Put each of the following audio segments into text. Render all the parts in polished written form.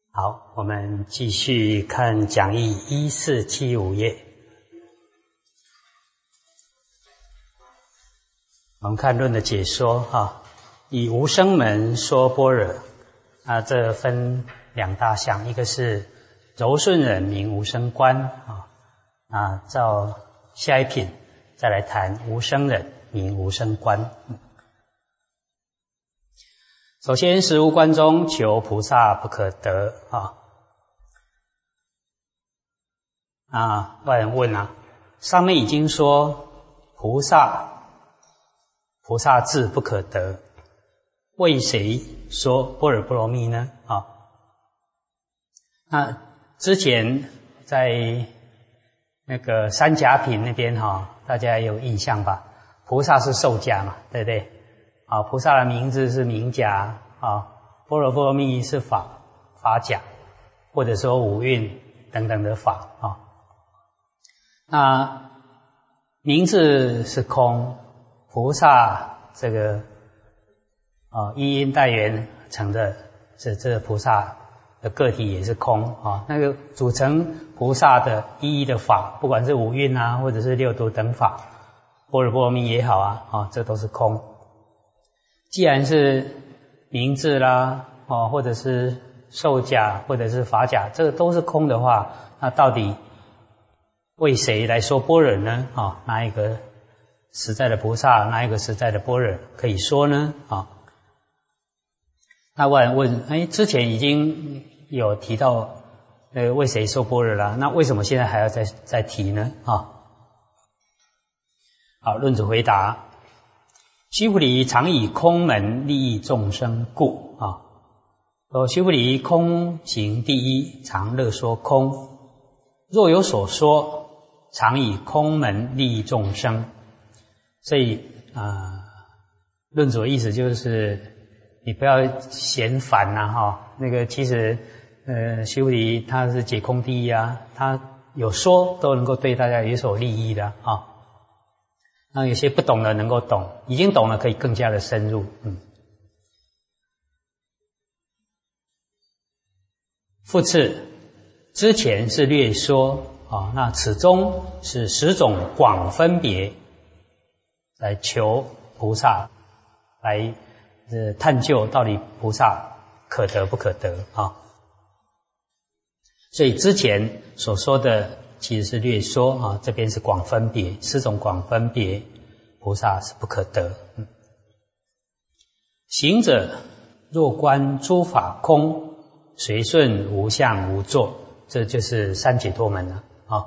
好，我们继续看讲义1475页。我们看论的解说以无生门说般若，这分两大项，一个是柔顺忍名无生观照下一品再来谈无生忍名无生观。首先，实无观中求菩萨不可得外人问上面已经说菩萨智不可得，为谁说般若波罗蜜呢？那之前在那个三甲品那边大家有印象吧？菩萨是受甲嘛，对不对？菩萨的名字是名甲般若波罗蜜是法甲，或者说五蕴等等的法那名字是空，菩萨这个一因带缘成的这个菩萨的个体也是空那个组成菩萨的一的法，不管是五蕴或者是六度等法，般若波罗蜜也好这都是空。既然是名字啦或者是受甲或者是法甲，这个都是空的话，那到底为谁来说般若呢？哪一个实在的菩萨，哪一个实在的般若可以说呢？那外人问，之前已经有提到为谁说般若啦，那为什么现在还要再提呢？好，论主回答：须菩提常以空门利益众生故说须菩提空行第一，常乐说空。若有所说，常以空门利益众生。所以论主的意思就是你不要嫌烦那个其实须菩提他是解空第一他有说都能够对大家有所利益的那有些不懂的能够懂，已经懂了可以更加的深入。复次，之前是略说那此中是10种广分别来求菩萨，来探究到底菩萨可得不可得所以之前所说的其实是略说这边是广分别，10种广分别菩萨是不可得。行者若观诸法空，随顺无相无作，这就是三解脱门了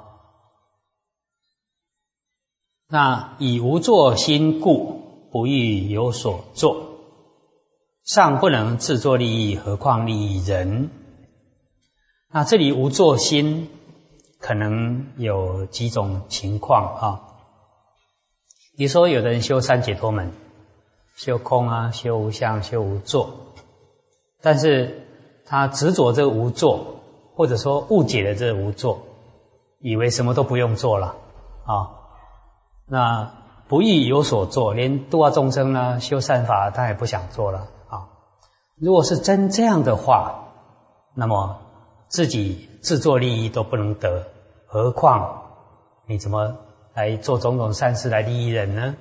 那以无作心故，不欲有所作，尚不能自作利益，何况利益人？那这里无作心可能有几种情况比如说有的人修三解脱门，修空修无相，修无作，但是他执着这个无作，或者说误解了这个无作，以为什么都不用做了那不欲有所做，连度化众生修善法他也不想做了如果是真这样的话，那么自己自作利益都不能得，何况你怎么来做种种善事来利益人呢？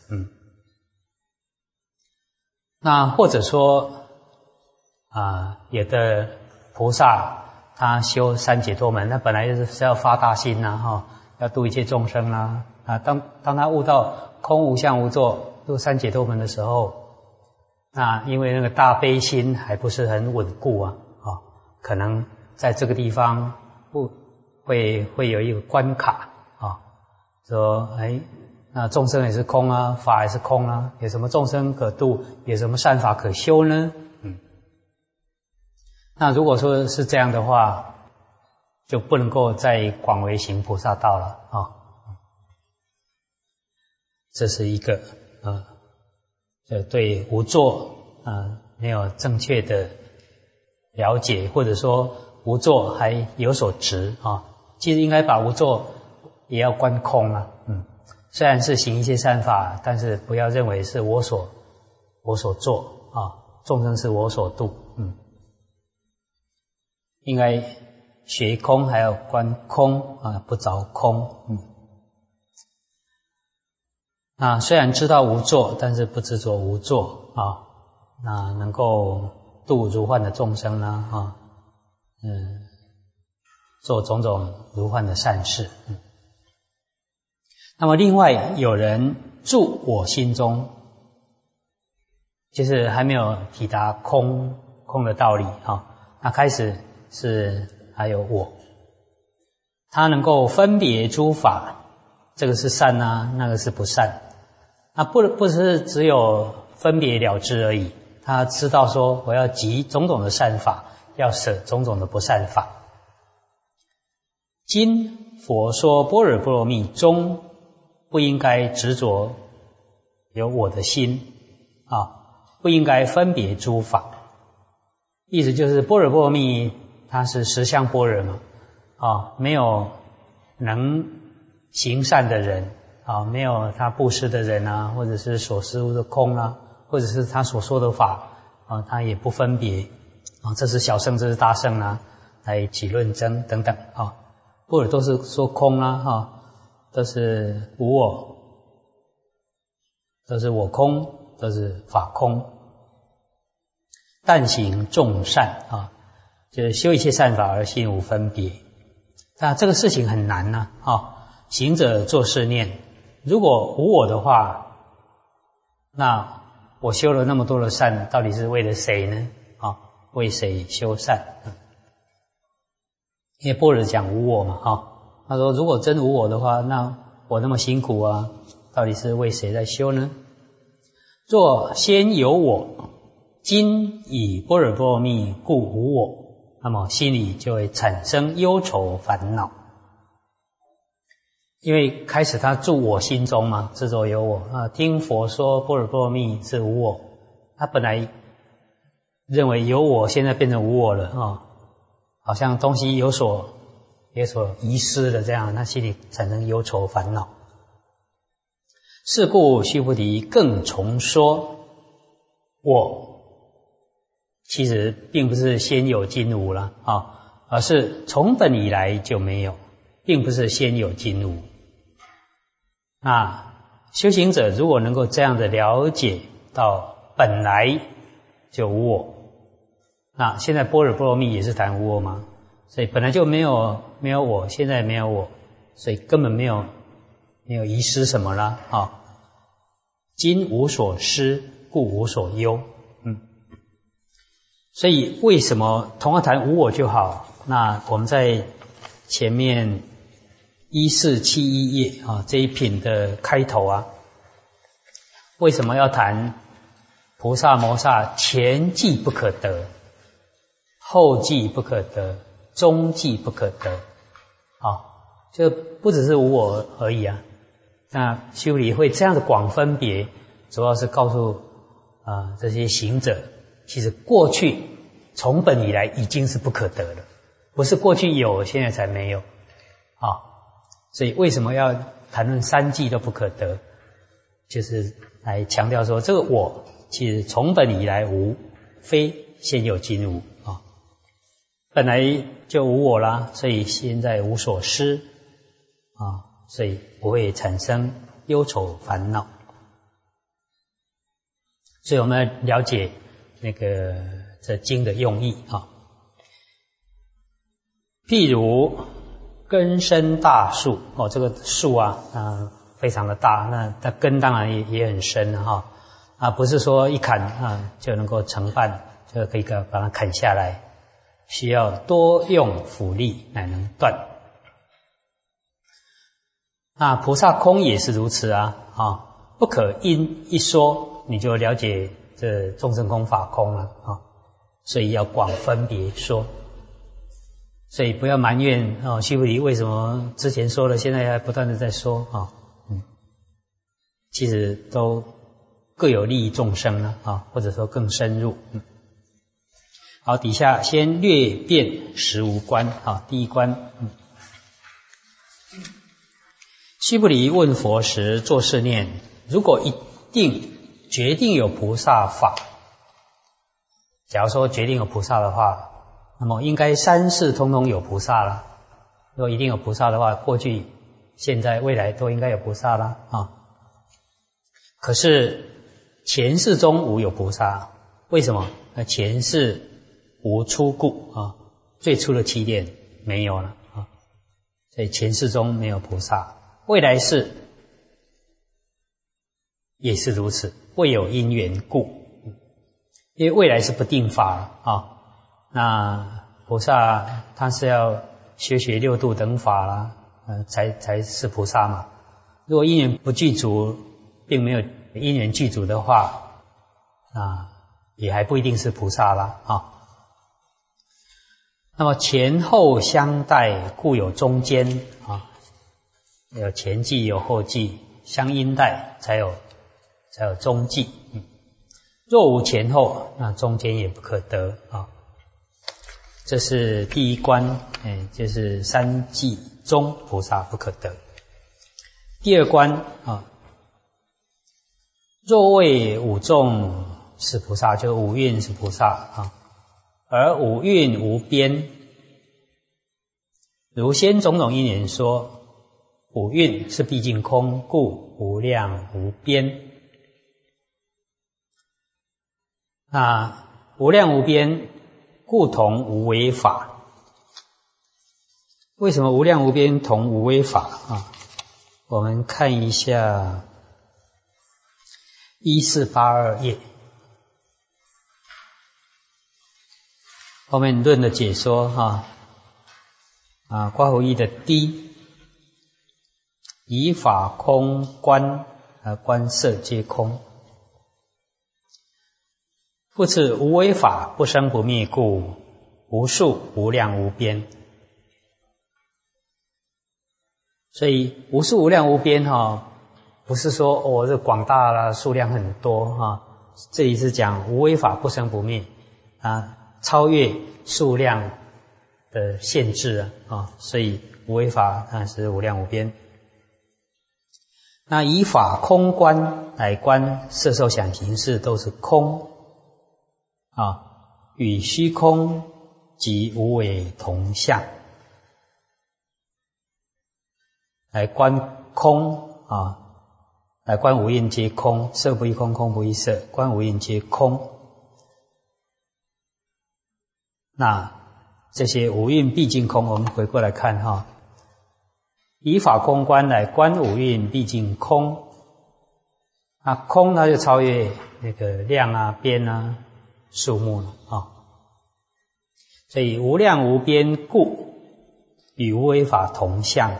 那或者说有的菩萨他修三解脱门，他本来就是要发大心要度一切众生当他悟到空无相无作入三解脱门的时候，那因为那个大悲心还不是很稳固可能在这个地方会有一个关卡说那众生也是空法也是空有什么众生可度，有什么善法可修呢？那如果说是这样的话，就不能够再广为行菩萨道了这是一个对无作没有正确的了解，或者说无作还有所执其实应该把无作也要观空虽然是行一些善法，但是不要认为是我所做众生是我所度应该学空还要观空啊，不着空。那虽然知道无作，但是不执着无作啊，那能够度如幻的众生呢啊，做种种如幻的善事。那么另外有人住我心中，就是还没有抵达空的道理啊。那开始是还有我，他能够分别诸法，这个是善啊，那个是不善。那不是只有分别了知而已，他知道说我要集种种的善法，要舍种种的不善法。今佛说般若波罗蜜中不应该执着有我的心啊，不应该分别诸法。意思就是般若波罗蜜它是实相般若嘛，啊，没有能行善的人啊，没有他布施的人啊，或者是所施物的空啊，或者是他所说的法啊，他也不分别啊，这是小乘，这是大乘啊，来起论争等等啊。般若都是说空啊，哈，都是无我，都是我空，都是法空。但行众善啊，就是修一切善法而心无分别。那这个事情很难呢啊。行者作是念：如果无我的话，那我修了那么多的善，到底是为了谁呢？啊，为谁修善？因为般若讲无我嘛，啊，他说如果真无我的话，那我那么辛苦啊，到底是为谁在修呢？若先有我，今以般若波罗蜜故无我，那么心里就会产生忧愁烦恼。因为开始他住我心中嘛，执着有我啊，听佛说般若波罗蜜是无我，他本来认为有我，现在变成无我了啊，好像东西有所遗失了这样，他心里产生忧愁烦恼。是故须菩提更重说，我其实并不是先有今无了啊，而是从本以来就没有，并不是先有今无。那修行者如果能够这样的了解到本来就无我，那现在般若波罗蜜也是谈无我嘛，所以本来就没有我，现在没有我，所以根本没有遗失什么啦啊。今无所失，故无所忧。所以为什么同样谈无我就好？那我们在前面1471页啊这一品的开头啊，为什么要谈菩萨摩萨前际不可得，后际不可得，中际不可得啊？就不只是无我而已啊。那修理会这样的广分别，主要是告诉这些行者，其实过去从本以来已经是不可得了，不是过去有现在才没有啊。所以为什么要谈论三际都不可得，就是来强调说这个我其实从本以来无，非现有今无啊，本来就无我啦，所以现在无所失啊，所以不会产生忧愁烦恼。所以我们要了解那个这经的用意啊。譬如根深大树哦，这个树啊，非常的大，那它根当然也很深哈啊，不是说一砍啊就能够成瓣，就可以把它砍下来，需要多用斧力才能断。那菩萨空也是如此啊，不可因一说你就了解这众生空法空了啊，所以要广分别说。所以不要埋怨须菩提为什么之前说了，现在还不断的在说啊，其实都各有利益众生了啊，或者说更深入。好，底下先略辨实无观啊，第一观。须菩提问佛时作是念：如果一定决定有菩萨法，假如说决定有菩萨的话， 那么应该三世通通有菩萨了。如果一定有菩萨的话，过去、现在、未来都应该有菩萨了啊。可是前世中无有菩萨，为什么？那前世无初故啊，最初的起点没有了啊，所以前世中没有菩萨。未来世也是如此，未有因缘故，因为未来是不定法啊。那菩萨他是要学六度等法啦，才是菩萨嘛。如果因缘不具足，并没有因缘具足的话，也还不一定是菩萨啦啊。那么前后相待，故有中间啊，有前际有后际，相因待才有中际。若无前后，那中间也不可得啊。这是第一关，就是三际中菩萨不可得。第二关啊，若谓五众是菩萨，就五蕴是菩萨啊，而五蕴无边。如先种种因缘说，五蕴是毕竟空，故无量无边。那无量无边，故同无为法。为什么无量无边同无为法啊？我们看一下1482页后面论的解说刮胡一的D，以法空观而观色皆空，故此无为法不生不灭，故无数无量无边。所以无数无量无边不是说这广大了数量很多这里是讲无为法不生不灭超越数量的限制所以无为法是无量无边。那以法空观来观色受想行识都是空与虚空及无为同相，来观空来观五蕴皆空，色不异空，空不异色，观五蕴皆空。那这些五蕴毕竟空，我们回过来看以法空观来观五蕴毕竟空，那空它就超越那个量边数目了所以无量无边故与无为法同相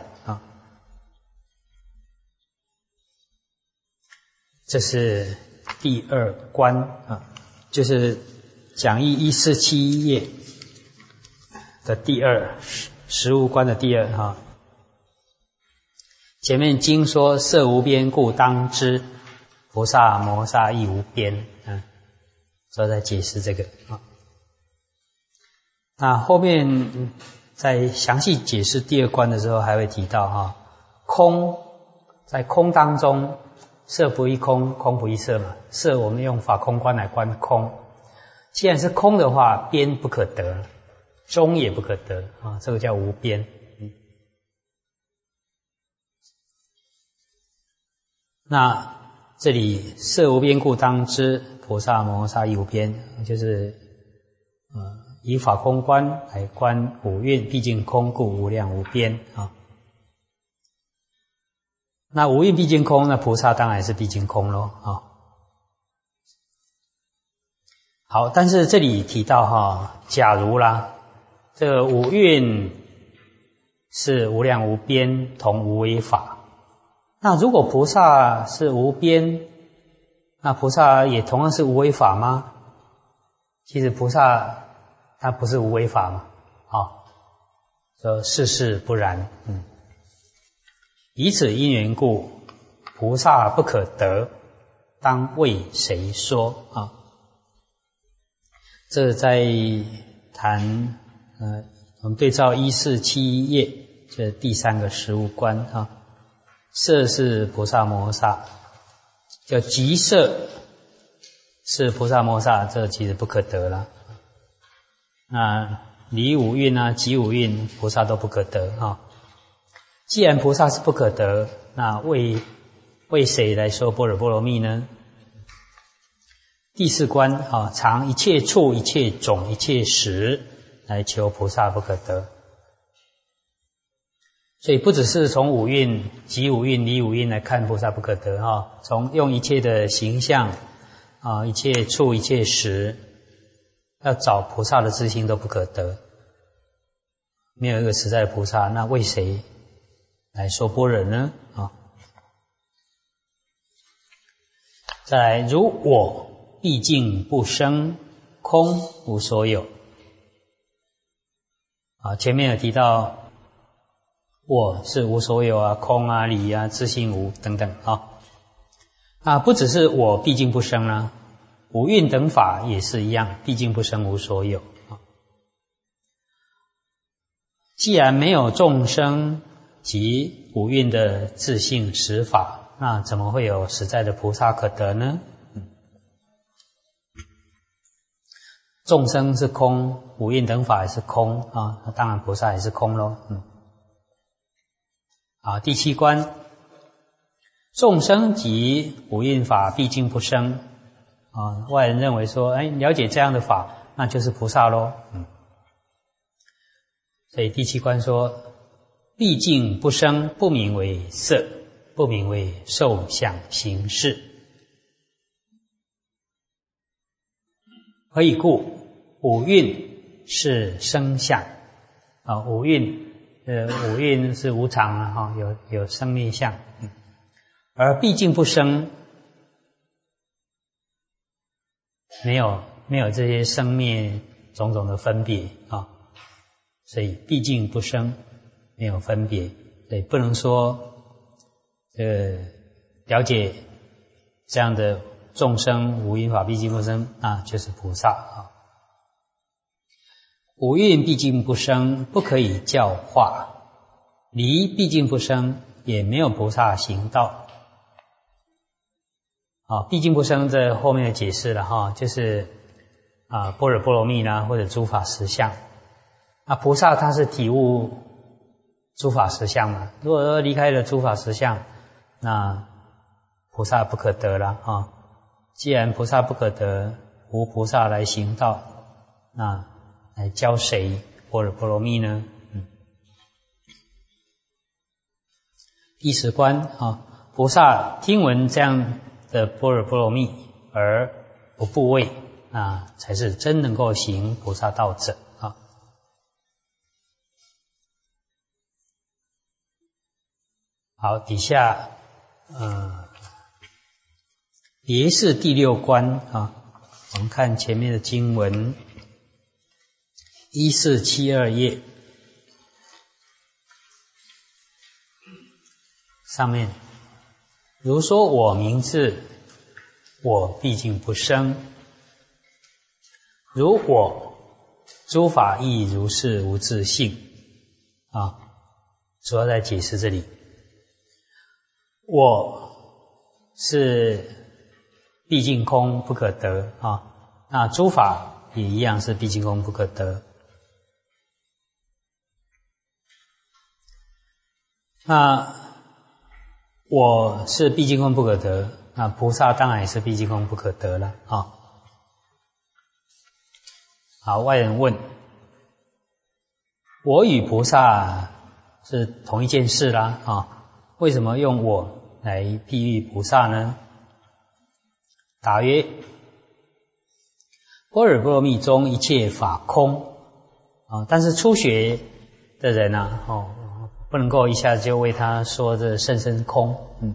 这是第二关就是讲义147页的第二实务关的第二前面经说色无边故当知，菩萨摩萨亦无边所以在解释这个那后面在详细解释第二关的时候还会提到空在空当中，色不异空，空不异色嘛。色我们用法空观来观空，既然是空的话，边不可得，中也不可得这个叫无边。那这里色无边故当知，菩萨摩萨亦无边，就是以法空观来观五蕴毕竟空，故无量无边那五蕴毕竟空，那菩萨当然是毕竟空咯好，但是这里提到假如啦，这个五蕴是无量无边，同无为法。那如果菩萨是无边，那菩萨也同样是无为法吗？其实菩萨他不是无为法嘛说世事不然以此因缘故，菩萨不可得，当为谁说这在谈我们对照147页，这第三个实务观色是菩萨摩萨，叫即色是菩萨摩萨，这其实不可得了。那离五蕴啊、即五蕴，菩萨都不可得啊。既然菩萨是不可得，那为谁来说般若波罗蜜呢？第四关啊，常一切处、一切种、一切时来求菩萨不可得。所以不只是从五蕴、即五蕴、离五蕴来看菩萨不可得啊，从用一切的形象啊、一切处、一切时，要找菩萨的自性都不可得。没有一个实在的菩萨，那为谁来说般若呢？啊，再来，如我毕竟不生，空无所有。啊，前面有提到。我是无所有啊，空啊，理啊，自性无等等啊。不只是我毕竟不生啊，五蕴等法也是一样，毕竟不生无所有啊。既然没有众生及五蕴的自性实法，那怎么会有实在的菩萨可得呢？众生是空，五蕴等法也是空啊，那当然菩萨也是空咯。第七关，众生及五蕴法毕竟不生啊。外人认为说，了解这样的法，那就是菩萨咯。所以第七关说，毕竟不生，不名为色，不名为受想行识。何以故？五蕴是生相啊，五蕴是无常啊，有生灭相，而毕竟不生，没有这些生灭种种的分别啊，所以毕竟不生，没有分别，所以不能说了解这样的众生五蕴法毕竟不生，那就是菩萨啊。五蕴毕竟不生，不可以教化；离毕竟不生，也没有菩萨行道。毕竟不生这后面的解释了哈，就是般若波罗蜜啦，或者诸法实相。菩萨他是体悟诸法实相嘛，如果说离开了诸法实相，那菩萨不可得了啊。既然菩萨不可得，无菩萨来行道，那来教谁般若波罗蜜呢？第十关菩萨听闻这样的般若波罗蜜而不怖畏，那才是真能够行菩萨道者啊。好，底下别是第六关啊，我们看前面的经文1472页上面，如说我名字，我毕竟不生；如我诸法亦如是无自性啊，主要在解释这里，我是毕竟空不可得啊，那诸法也一样是毕竟空不可得。那我是毕竟空不可得，那菩萨当然也是毕竟空不可得了啊。好，外人问：我与菩萨是同一件事啦啊，为什么用我来譬喻菩萨呢？答曰：般若波罗蜜中一切法空啊，但是初学的人不能够一下子就为他说这甚深空，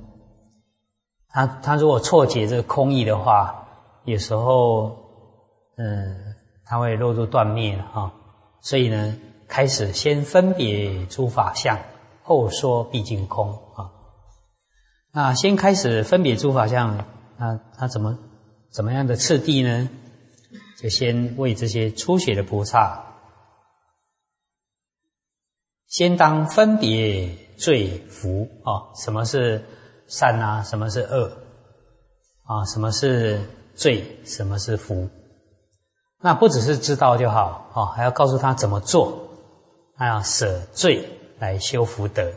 他如果错解这个空义的话，有时候他会落入断灭了啊。所以呢，开始先分别诸法相，后说毕竟空啊。那先开始分别诸法相，他怎么样的次第呢？就先为这些初学的菩萨，先当分别罪福啊，什么是善啊，什么是恶啊，什么是罪，什么是福那不只是知道就好，还要告诉他怎么做，还要舍罪来修福德。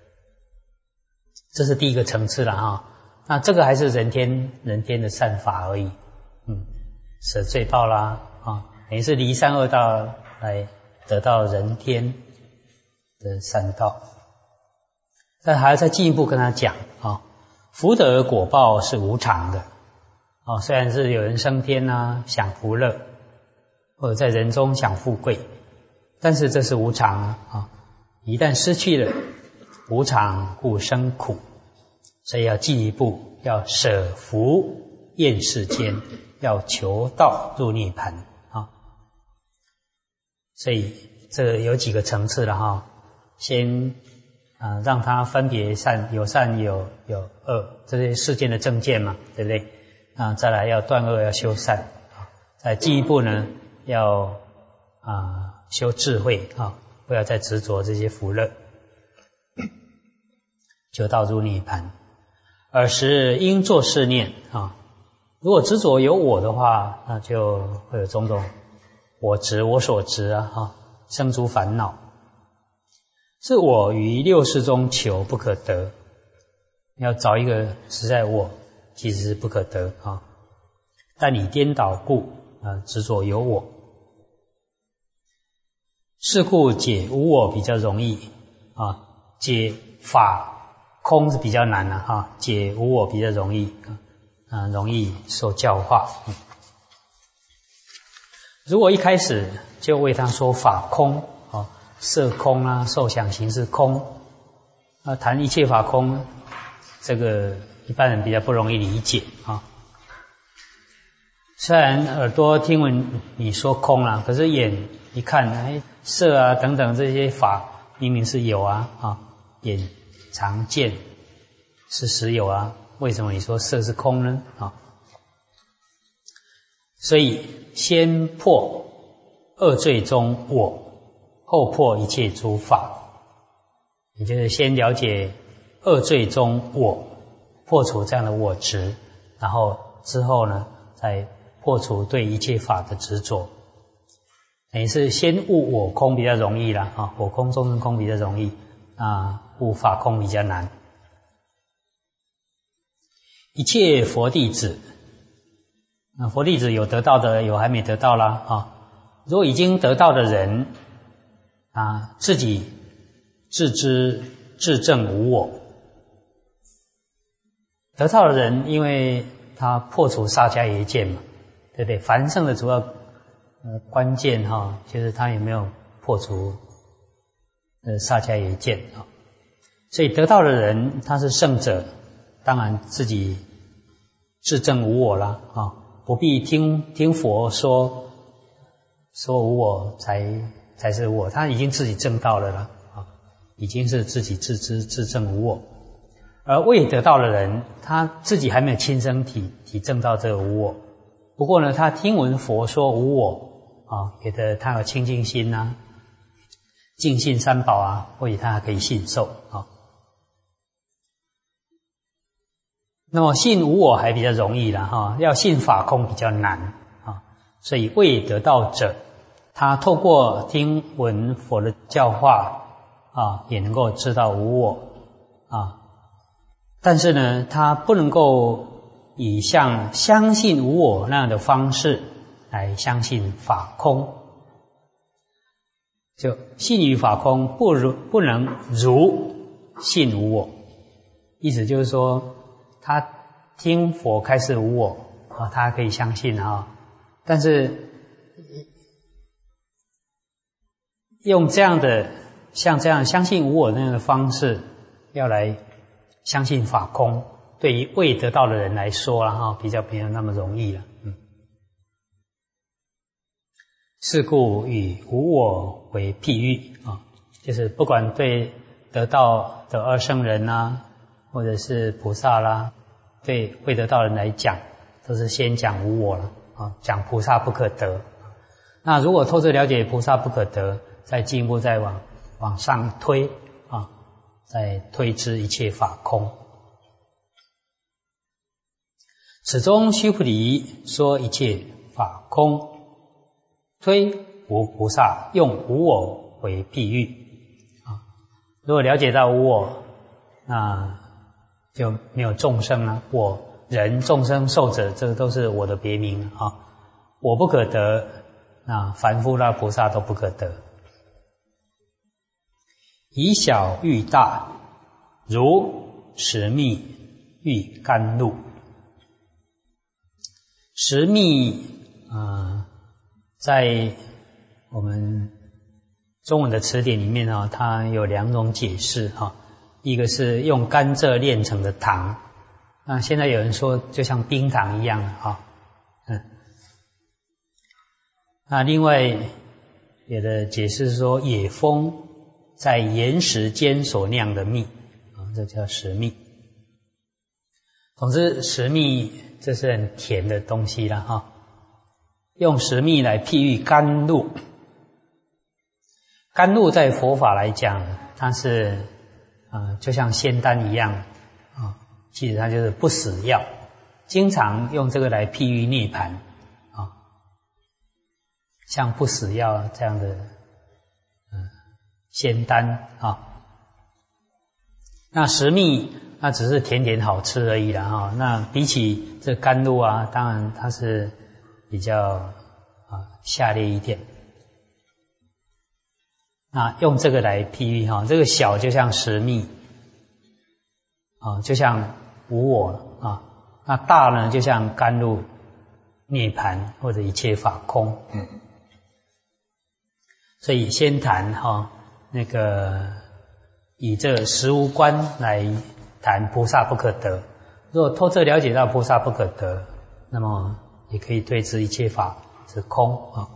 这是第一个层次了哈。那这个还是人天的善法而已，舍罪报啦，等于是离三恶道来得到人天的善道。但还要再进一步跟他讲福德果报是无常的虽然是有人升天啊，享福乐，或者在人中享富贵，但是这是无常一旦失去了，无常故生苦，所以要进一步，要舍福厌世间，要求道入涅槃所以这个有几个层次了先让他分别有善有恶，这些世间的正见嘛，对不对？再来要断恶，要修善再进一步呢，要修智慧不要再执着这些福乐，求道入涅槃。尔时应作是念如果执着有我的话，那就会有种种我执我所执生诸烦恼。是我于六识中求不可得，要找一个实在我，其实是不可得但你颠倒故执着有我。是故解无我比较容易解法空是比较难的解无我比较容易容易受教化。如果一开始就为他说法空色空啊，受想行识空谈一切法空，这个一般人比较不容易理解虽然耳朵听闻你说空了可是眼一看色啊等等这些法明明是有眼常见是实有为什么你说色是空呢所以先破恶罪中我，后破一切诸法，也就是先了解恶罪中我，破除这样的我执，然后之后呢再破除对一切法的执着。等于是先悟我空比较容易啦我空众生空比较容易悟法空比较难。一切佛弟子佛弟子有得到的，有还没得到啦如果已经得到的人自己自知自证无我，得到的人因为他破除萨迦耶见嘛，对不对？凡圣的主要关键就是他有没有破除萨迦耶见所以得到的人他是圣者，当然自己自证无我啦不必听佛说无我才是无我，他已经自己证到了啦已经是自己自知自证无我。而未得到的人，他自己还没有亲身体证到这个无我，不过呢他听闻佛说无我觉得他有清净心净信三宝或许他还可以信受那么信无我还比较容易啦要信法空比较难所以未得到者，他透过听闻佛的教化也能够知道无我但是呢他不能够以像相信无我那样的方式来相信法空，就信于法空不能如信无我。意思就是说他听佛开示无我他可以相信但是用这样的像这样相信无我那样的方式要来相信法空，对于未得到的人来说比较没有那么容易了是故以无我为譬喻就是不管对得到的二圣人或者是菩萨啦，对未得到的人来讲都是先讲无我了讲菩萨不可得。那如果透彻了解菩萨不可得，再进一步再往上推再推知一切法空。此中须菩提说一切法空推无菩萨用无我为譬喻啊。如果了解到无我，那就没有众生了。我人、众生、寿者，这个都是我的别名啊。我不可得，那凡夫那菩萨都不可得。以小喻大，如食蜜喻甘露。食蜜在我们中文的词典里面它有2种解释一个是用甘蔗炼成的糖，那现在有人说就像冰糖一样那另外有的解释是说野蜂在岩石间所酿的蜜这叫食蜜。总之食蜜这是很甜的东西啦用食蜜来譬喻甘露。甘露在佛法来讲，它是就像仙丹一样其实它就是不死药，经常用这个来譬喻涅槃像不死药这样的仙丹那食蜜那只是甜甜好吃而已啦那比起这甘露当然它是比较下劣一点。那用这个来譬喻这个小就像食蜜就像无我那大呢就像甘露涅槃或者一切法空所以先谈那个以这实无观来谈菩萨不可得。如果透彻了解到菩萨不可得，那么也可以对治一切法是空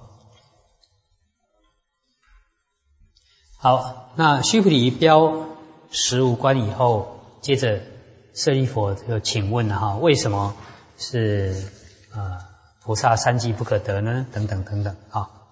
好，那须菩提标实无观以后，接着舍利弗就请问了为什么是菩萨三际不可得呢？等等等等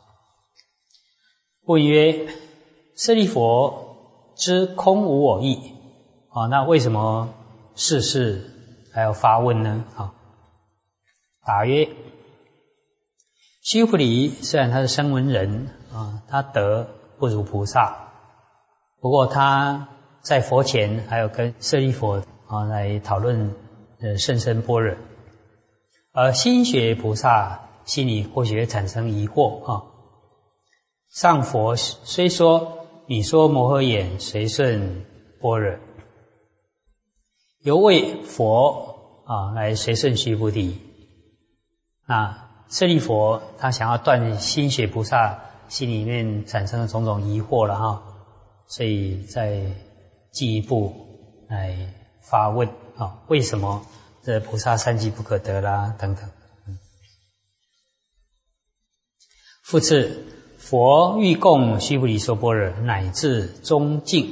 问曰：舍利弗知空无我义那为什么世事还要发问呢？答曰：须菩提虽然他是声闻人他得不如菩萨，不过他在佛前还有跟舍利弗来讨论甚深般若，而心学菩萨心里或许会产生疑惑上佛虽说你说摩诃眼随顺般若，由为佛来随顺须菩提。那舍利弗他想要断心学菩萨心里面产生的种种疑惑了所以再进一步来发问为什么这菩萨三际不可得啦等等。复次，佛欲供须菩提说般若，乃至终尽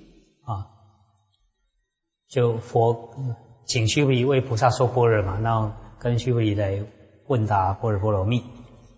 就佛请须菩提为菩萨说般若嘛，然后跟须菩提来问答般若波罗蜜。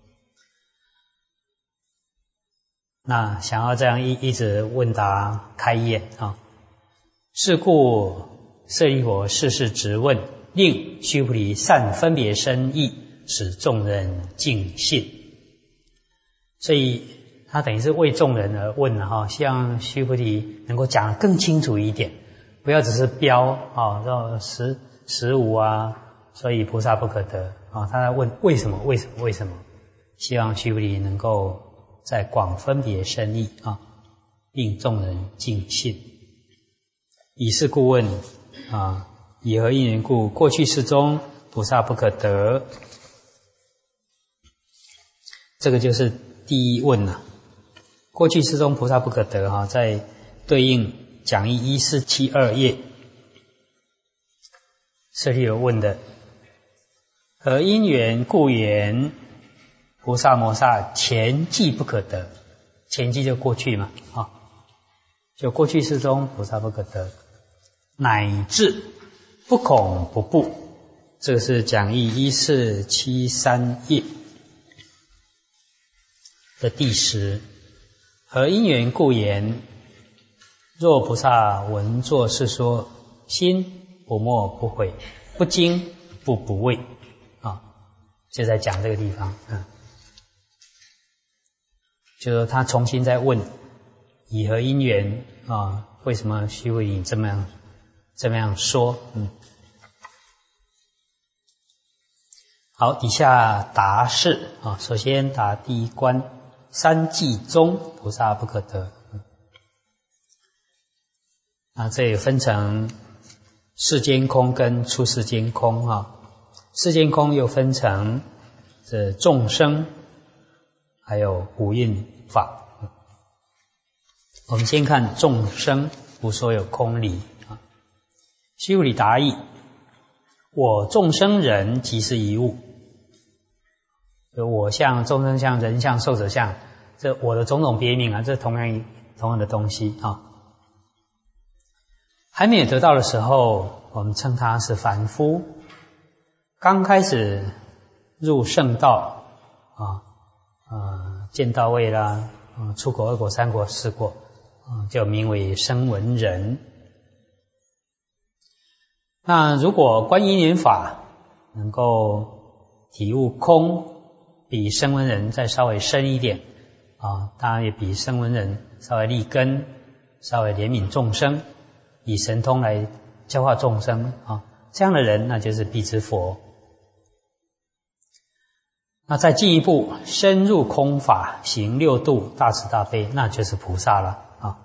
那想要这样一直问答开演是故舍利弗事事直问，令须菩提善分别深义，使众人尽信。所以他等于是为众人而问希望须菩提能够讲得更清楚一点，不要只是标让实无所以菩萨不可得他在问为什么，希望须菩提能够再广分别深义令众人尽信。以是故问以何因缘故，过去世中菩萨不可得？这个就是第一问过去世中菩萨不可得在对应讲义1472页，舍利弗问的何因缘故言菩萨摩萨前际不可得？前际就过去嘛就过去世中菩萨不可得，乃至不恐不怖。这个是讲义1473页的第10。何因缘故言？若菩萨闻作是说，心不没不悔，不惊不畏就在讲这个地方就说他重新再问以何因缘啊？为什么须菩提这么样说？好，底下答是啊，首先答第一关，三际中菩萨不可得。这也分成世间空跟出世间空啊。世间空又分成这众生，还有五蕴法。我们先看众生无所有空理啊。须菩提答意：我众生人即是一物。我相、众生相、人相、寿者相，这我的种种别名啊，这同样的东西啊。还没有得到的时候，我们称它是凡夫。刚开始入圣道见到位啦，出果、二果、三果、四果，就名为声闻人。那如果观因缘法能够体悟空，比声闻人再稍微深一点当然也比声闻人稍微立根，稍微怜悯众生，以神通来教化众生这样的人那就是辟支佛。那再进一步深入空法，行六度大慈大悲，那就是菩萨了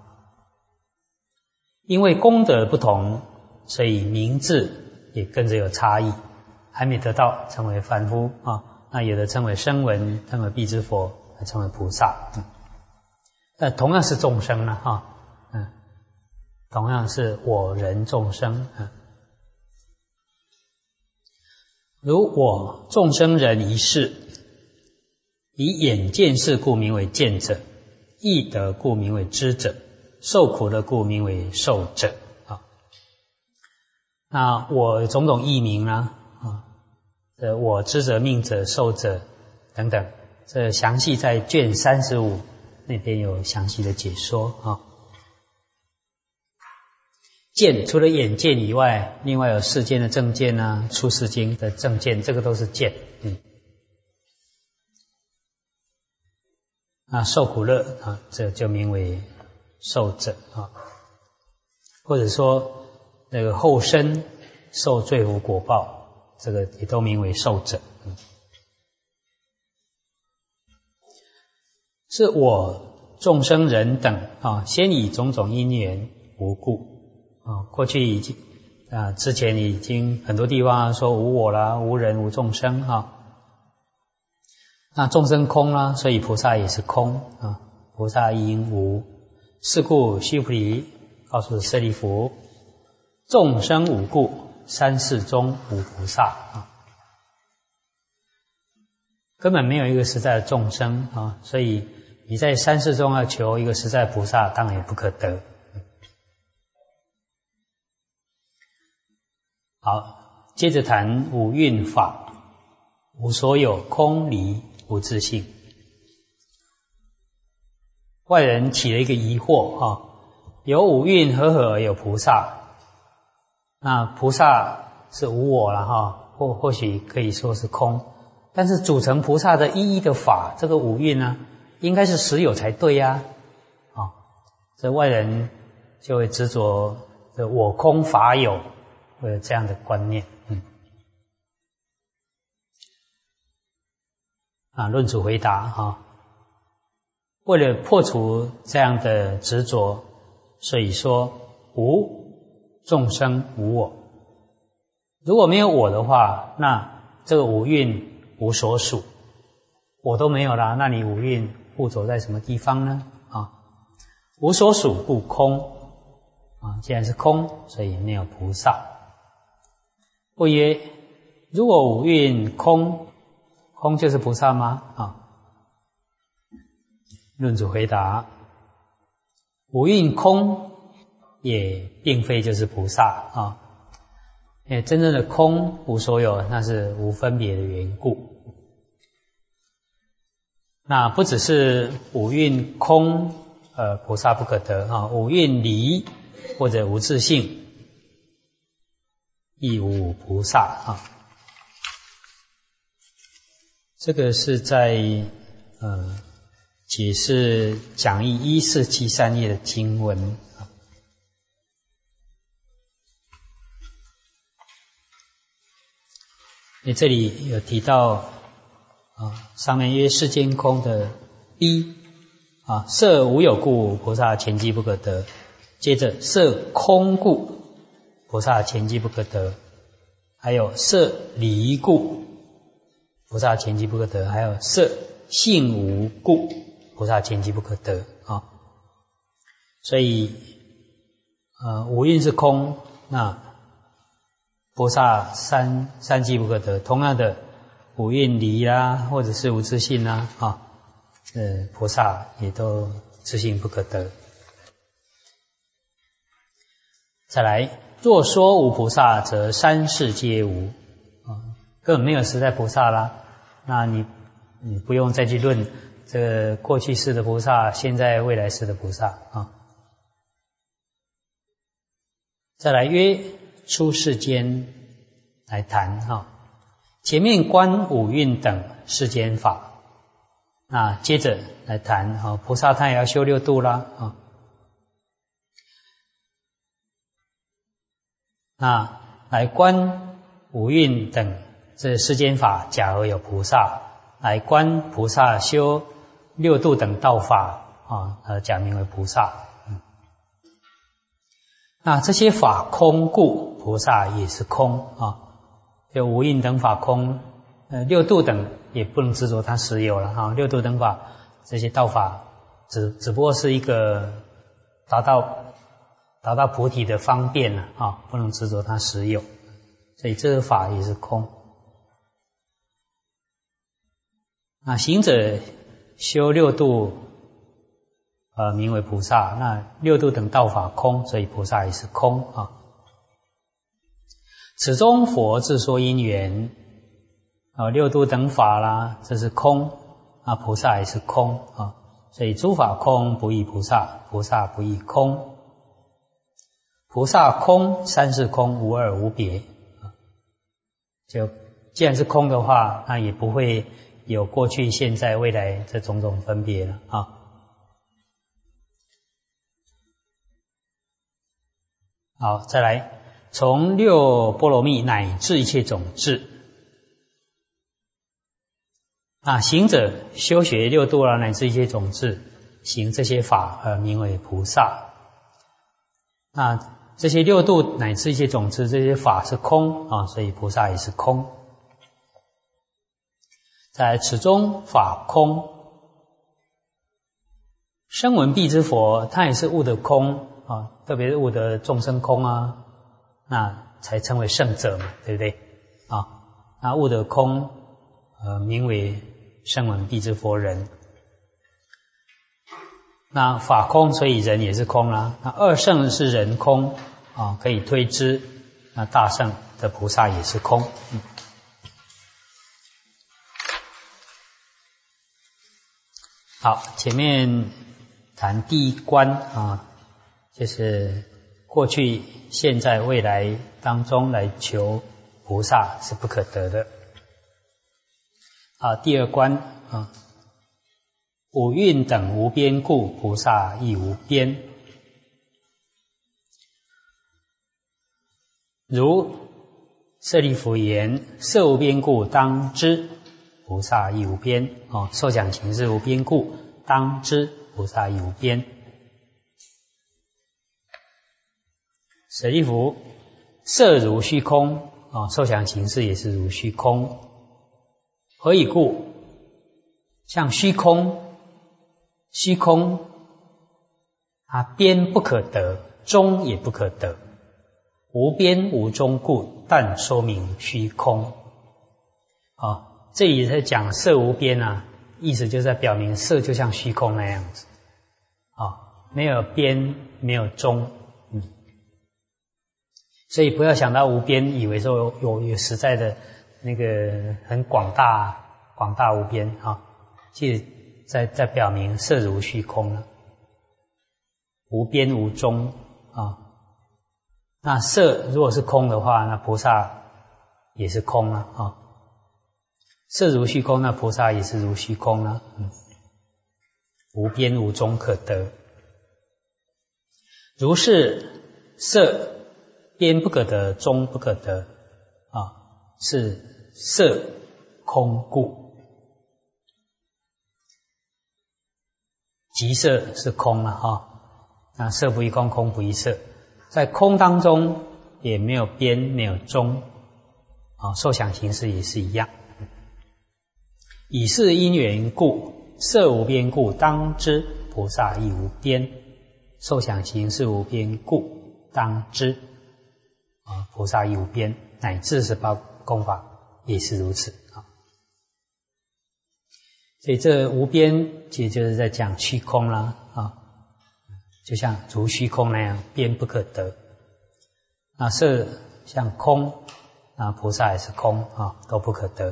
因为功德不同，所以名字也跟着有差异，还没得到称为凡夫那有的称为声闻，称为辟支佛，称为菩萨同样是众生了同样是我人众生如我众生人一世，以眼见事故名为见者，易得故名为知者，受苦的故名为受者那我种种异名我知者、命者、受者等等，这详细在卷35那边有详细的解说见除了眼见以外，另外有世间的正见出世间的正见，这个都是见受苦乐这就名为受者或者说那个后生受罪苦果报，这个也都名为受者是我众生人等先以种种因缘无故过去已经之前已经很多地方说无我啦，无人无众生那众生空啦，所以菩萨也是空菩萨因无。是故须菩提告诉舍利弗，众生无故，三世中无菩萨根本没有一个实在的众生所以你在三世中要求一个实在菩萨，当然也不可得。好，接着谈五蕴法，无所有，空离，无自性。外人起了一个疑惑有五蕴，何而有菩萨？那菩萨是无我了或许可以说是空，但是组成菩萨的一一的法，这个五蕴应该是实有才对这外人就会执着我空法有，会有这样的观念论主回答为了破除这样的执着，所以说无众生无我。如果没有我的话，那这个五蕴无所属，我都没有啦，那你五蕴附着在什么地方呢无所属故空既然是空，所以没有菩萨。不曰，如果五蕴空，空就是菩萨吗论主回答，五蕴空也并非就是菩萨因为真正的空无所有，那是无分别的缘故。那不只是五蕴空菩萨不可得五蕴离或者无自性亦无菩萨这个是在解释讲义1473页的经文。这里有提到上面曰世间空的 B 色无有故，菩萨前机不可得。接着色空故，菩萨前机不可得。还有色离故，菩萨前机不可得。还有色性无故，菩萨前机不可得所以五蕴是空，那菩萨三机不可得。同样的五蕴离啦，或者是无自性啦菩萨也都自性不可得。再来，若说无菩萨，则三世皆无根本没有实在菩萨啦。那你不用再去论这个过去世的菩萨，现在未来世的菩萨再来约出世间来谈前面观五蕴等世间法，那接着来谈菩萨他也要修六度啦那来观五蕴等这世间法，假如有菩萨来观菩萨修六度等道法假名为菩萨那这些法空故，菩萨也是空就五蕴等法空六度等也不能执着它实有了六度等法这些道法只不过是一个达到菩提的方便不能执着它实有，所以这个法也是空。那行者修六度名为菩萨，那六度等道法空，所以菩萨也是空此中佛自说因缘六度等法啦，这是空菩萨也是空所以诸法空不异菩萨，菩萨不异空。菩萨空，三世空，无二无别就既然是空的话，那也不会有过去现在未来这种种分别了好，再来从六波罗蜜乃至一切种智行者修学六度啦，乃至一切种智，行这些法名为菩萨。那这些六度乃至一切种智，这些法是空所以菩萨也是空。在此中法空，声闻辟支佛他也是悟得空特别是悟得众生空那才称为圣者嘛，对不对那悟得空名为声闻辟支佛人。那法空，所以人也是空啦。那二圣是人空可以推知，那大圣的菩萨也是空好，前面谈第一关就是过去现在未来当中来求菩萨是不可得的第二关五蕴等无边故，菩萨亦无边。如舍利弗言：色无边故，当知菩萨亦无边受想行识无边故，当知菩萨亦无边。舍利弗，色如虚空受想行识也是如虚空。何以故？像虚空边不可得，中也不可得，无边无中故，但说明虚空这里在讲色无边意思就是在表明色就像虚空那样子没有边没有中所以不要想到无边以为说有实在的那个很广大无边其实在表明色如虚空无边无中那色如果是空的话，那菩萨也是空色如虚空，那菩萨也是如虚空无边无中可得。如是色边不可得，中不可得是色空故。即色是空那色不异空，空不异色，在空当中也没有边，没有中受想行识也是一样。以是因缘故，色无边故，当知菩萨亦无边。受想行识无边故，当知菩萨亦无边，乃至18功法也是如此所以这无边其实就是在讲虚空啦就像如虚空那样，边不可得。那色像空，那菩萨也是空都不可得。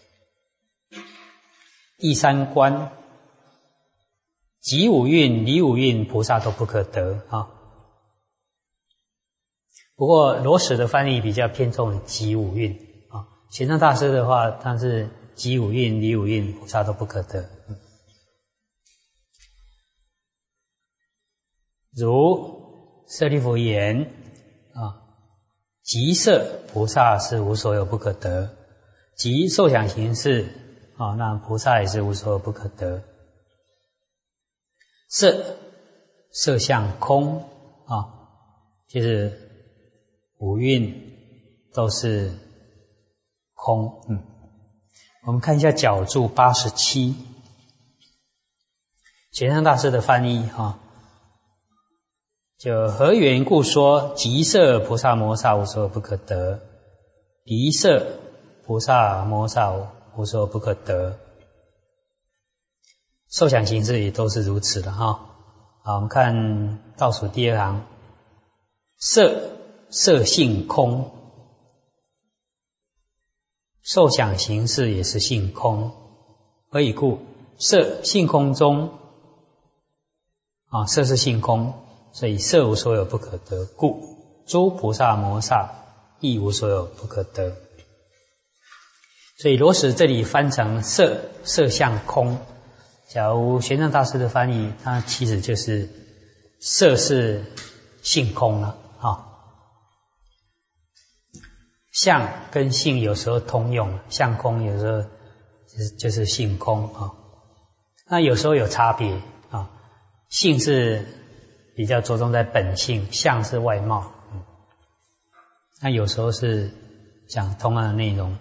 第三观，即五蕴、离五蕴，菩萨都不可得不过罗什的翻译比较偏重即五蕴玄奘大师的话，他是即五蕴、离五蕴，菩萨都不可得。如舍利弗言即色菩萨是无所有不可得，即受想行识那菩萨也是无所有不可得。色相空就是五蕴都是空。我们看一下角注87，玄奘大师的翻译就何缘故说即色菩萨摩萨无所有不可得，离色菩萨摩萨无所有不可得。受想行识也都是如此的好，我们看倒数第二行，色性空，受想行识也是性空。何以故？色性空中色是性空，所以色无所有不可得故，诸菩萨摩萨亦无所有不可得。所以罗什这里翻成色相空，假如玄奘大师的翻译，它其实就是色是性空了相跟性有时候通用，相空有时候就是性空那有时候有差别性是比较着重在本性，相是外貌那有时候是讲同样的内容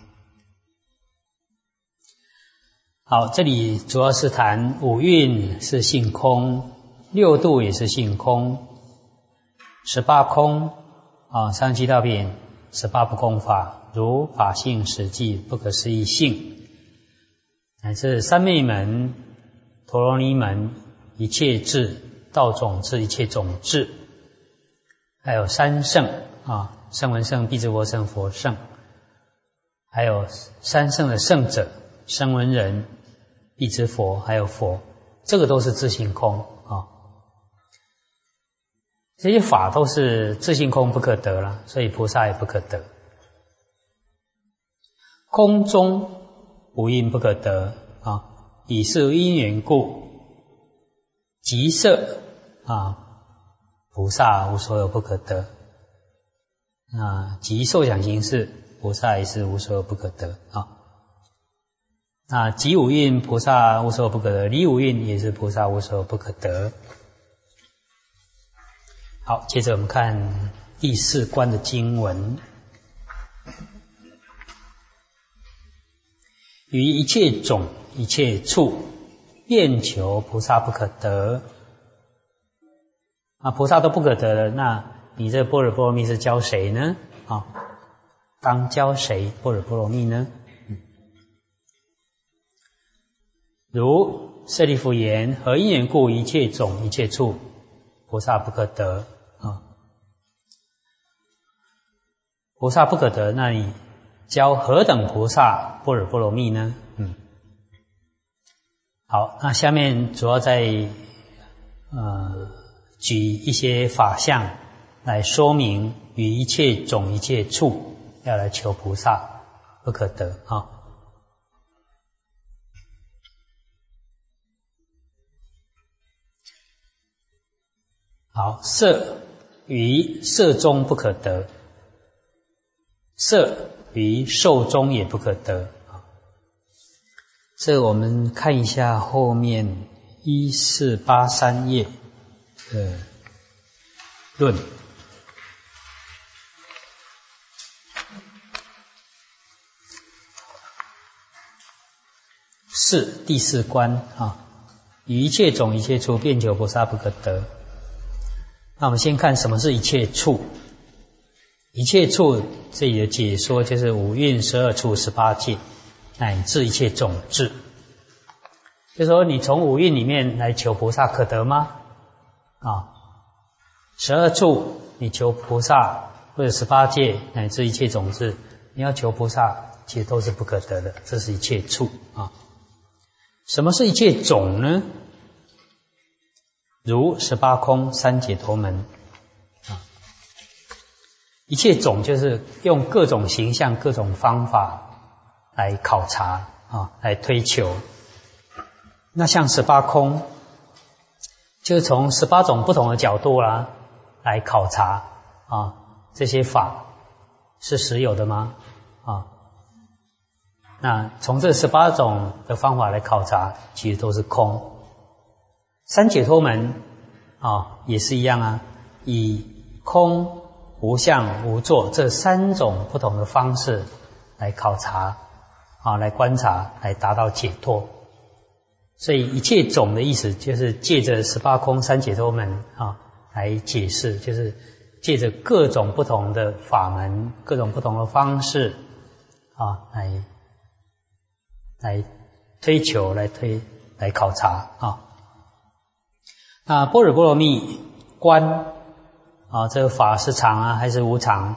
好，这里主要是谈五蕴是性空，六度也是性空，18空37道品18不空法，如法性、实际、不可思议性，乃至三昧门、陀罗尼门、一切智、道种智、一切种智，还有三圣声闻圣、辟支佛圣、佛圣，还有三圣的圣者，声闻人、辟支佛，还有佛，这个都是自性空这些法都是自性空不可得了，所以菩萨也不可得。空中无因不可得以是因缘故，即色菩萨无所有不可得即受想行识菩萨也是无所有不可得那即五蕴菩萨无所有不可得，离五蕴也是菩萨无所有不可得。好，接着我们看第四观的经文，于一切种一切处，愿求菩萨不可得菩萨都不可得了，那你这般若波罗蜜是教谁呢当教谁般若波罗蜜呢如舍利弗言，何因缘故一切种一切处菩萨不可得菩萨不可得，那你教何等菩萨般若波罗蜜呢好，那下面主要在举一些法相来说明于一切种一切处要来求菩萨不可得好，色于色中不可得，色于受中也不可得。这我们看一下后面1483页的论。第四关啊，与一切种一切处遍求菩萨不可得。那我们先看什么是一切处。一切处这里的解说就是五蕴12处18界乃至一切种智。就是说你从五蕴里面来求菩萨可得吗？12处你求菩萨，或者18界乃至一切种智，你要求菩萨其实都是不可得的，这是一切处啊。什么是一切种呢？如18空3解脱门一切种就是用各种形象、各种方法来考察来推求。那像18空，就是从18种不同的角度来考察这些法是实有的吗？那从这18种的方法来考察，其实都是空。3解脱门也是一样以空、无相、无作这3种不同的方式来考察来观察，来达到解脱。所以一切种的意思就是借着18空3解脱门来解释，就是借着各种不同的法门、各种不同的方式来推求、来考察那般若波罗蜜观这个法是常还是无常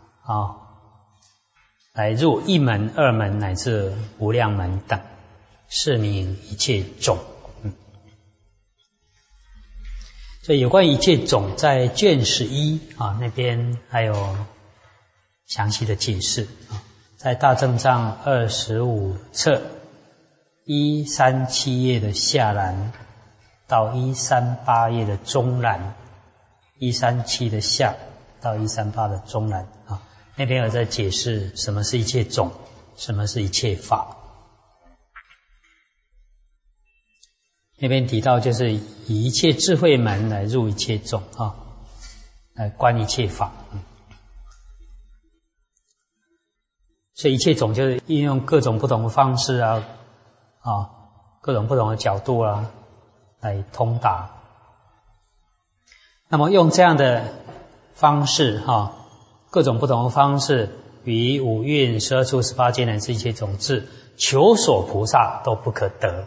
来入一门、二门乃至无量门等，是名一切种。所以有关一切种，在卷11那边还有详细的解释在大正藏25册137页的下栏到138页的中栏，137的下到138的中栏那边有在解释什么是一切种，什么是一切法。那边提到就是以一切智慧门来入一切种来观一切法。所以一切种就是运用各种不同的方式各种不同的角度来通达。那么用这样的方式各种不同的方式，于五蕴12处18界乃至一切种智，求索菩萨都不可得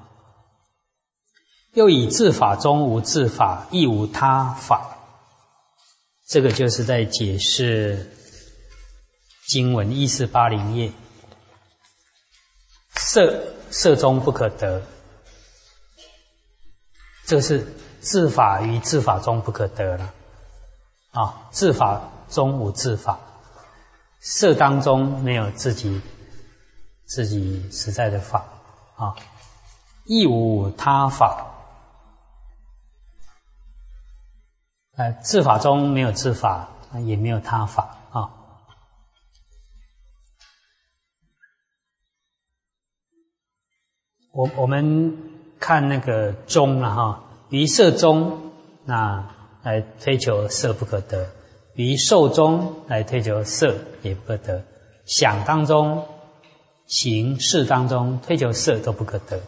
又以自法中无自法，亦无他法。这个就是在解释经文1480页，色中不可得，这个是自法于自法中不可得了自法中无自法，色当中没有自己实在的法亦无他法。自法中没有自法，也没有他法我们看那个中于色中来推求色不可得，于受中来推求色也不可得，想当中、行识当中推求色都不可得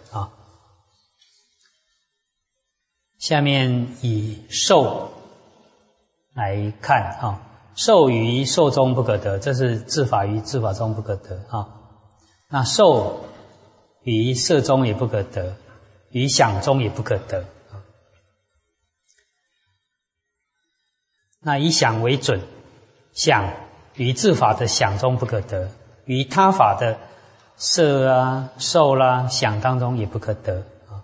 下面以受来看受于受中不可得，这是自法于自法中不可得那受于色中也不可得，于想中也不可得那以想为准，想于自法的想中不可得，于他法的色受想当中也不可得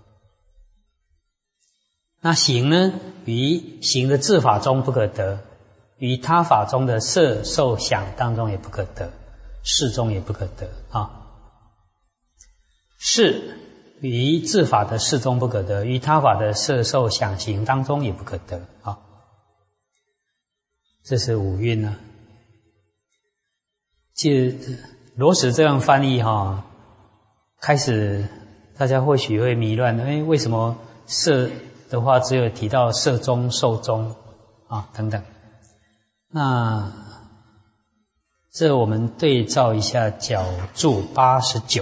那行呢？于行的自法中不可得，于他法中的色受想当中也不可得，识中也不可得事于自法的事中不可得，于他法的色受想行当中也不可得啊。这是五蕴呢。罗什这样翻译开始大家或许会迷乱，为什么色的话只有提到色中、受中等等？那这我们对照一下角注89，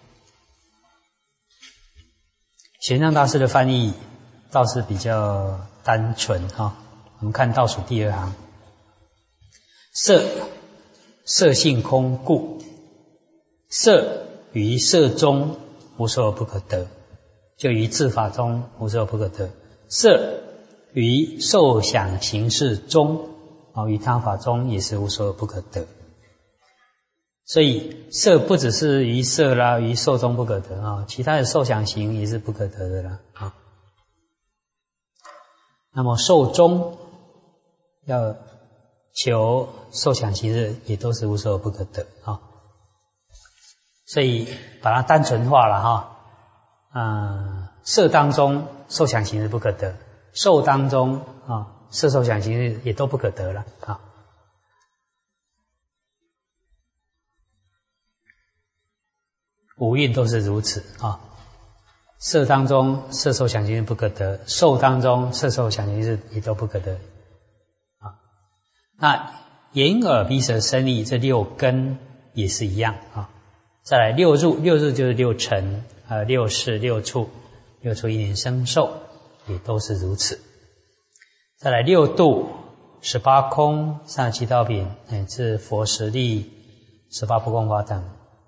玄奘大师的翻译倒是比较单纯我们看倒数第二行，色性空故，色于色中无所有不可得，就于自法中无所有不可得。色于受想行识中于他法中也是无所有不可得。所以色不只是于色啦，于受中不可得其他的受想行也是不可得的啦那么受中要求受想行识也都是无所有不可得所以把它单纯化了色当中受想行识不可得，受当中色受想行识也都不可得了五蕴都是如此色当中色受想行识不可得，受当中色受想行识也都不可得那眼耳鼻舌身意这六根也是一样再来六入就是六尘六识六处一念生受也都是如此。再来六度18空37道品乃至佛十力18不共法等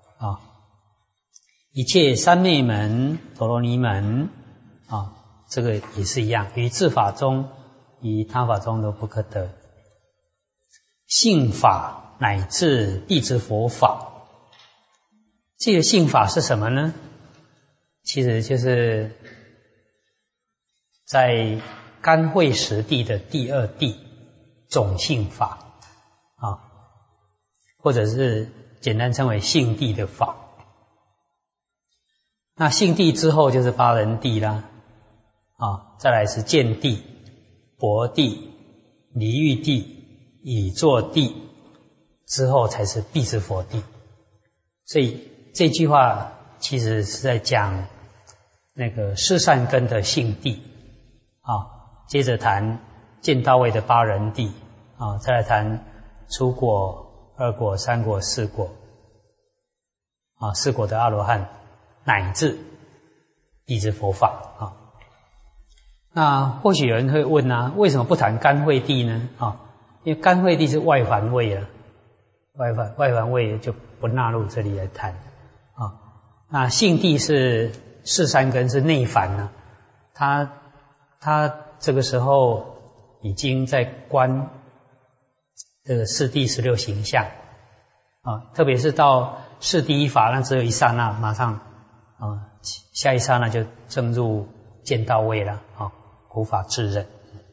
一切三昧门陀罗尼门这个也是一样，于自法中于他法中都不可得。性法乃至必知佛法，这个性法是什么呢？其实就是在甘惠实地的第二地种性法或者是简单称为性地的法。那性地之后就是八人地啦再来是见地、薄地、离欲地、已作地，之后才是必知佛地。所以这句话其实是在讲那个四善根的性地接着谈见到位的八人地再来谈初果、二果、三果、四果四果的阿罗汉乃至必知佛法那或许有人会问为什么不谈甘惠地呢因为甘惠地是外凡位了，外凡位就不纳入这里来谈那性地是四善根是内凡他这个时候已经在观这个四谛16形象特别是到四第一法，那只有一刹那，马上下一刹那就证入见到位了无法自认。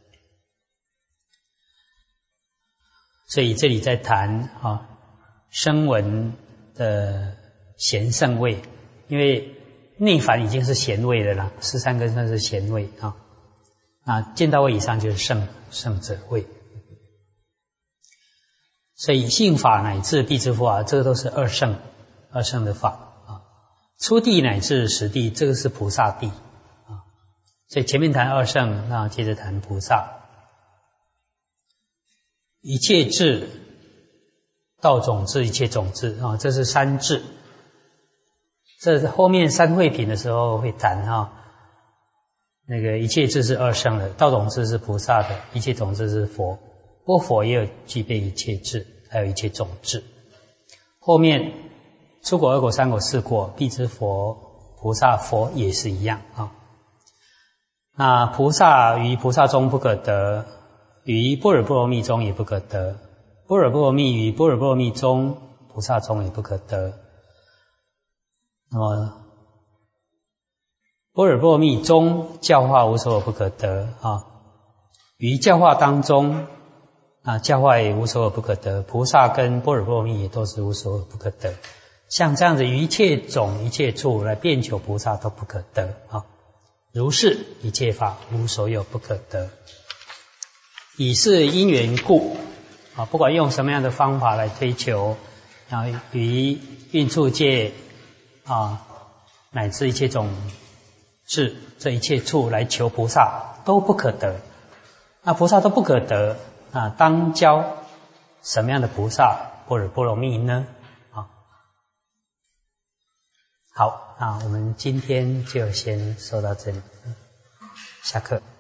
所以这里在谈声闻的贤圣位，因为内凡已经是贤位的了，四善根算是贤位那见到位以上就是圣者位。所以性法乃至必知佛法，这个都是二圣的法初地乃至实地，这个是菩萨地所以前面谈二圣，那接着谈菩萨。一切智道种智，一切种智这是三智。这后面三会品的时候会谈那个一切智是二圣的，道种智是菩萨的，一切种智是佛。不过佛也有具备一切智，还有一切种智。后面初果、二果、三果、四果，必知佛、菩萨、佛也是一样那菩萨于菩萨中不可得，于般若波罗蜜中也不可得，般若波罗蜜于般若波罗蜜中，菩萨中也不可得。那么般若波罗蜜中教化无所有不可得于教化当中教化也无所有不可得，菩萨跟般若波罗蜜也都是无所有不可得。 像这样子一切种一切处来遍求菩萨都不可得啊。如是一切法无所有不可得。以是因缘故啊，不管用什么样的方法来追求啊，于运处界啊，乃至一切种智这一切处来求菩萨都不可得。那菩萨都不可得啊，当教什么样的菩萨般若波罗蜜呢？啊，好，那我们今天就先说到这里，下课。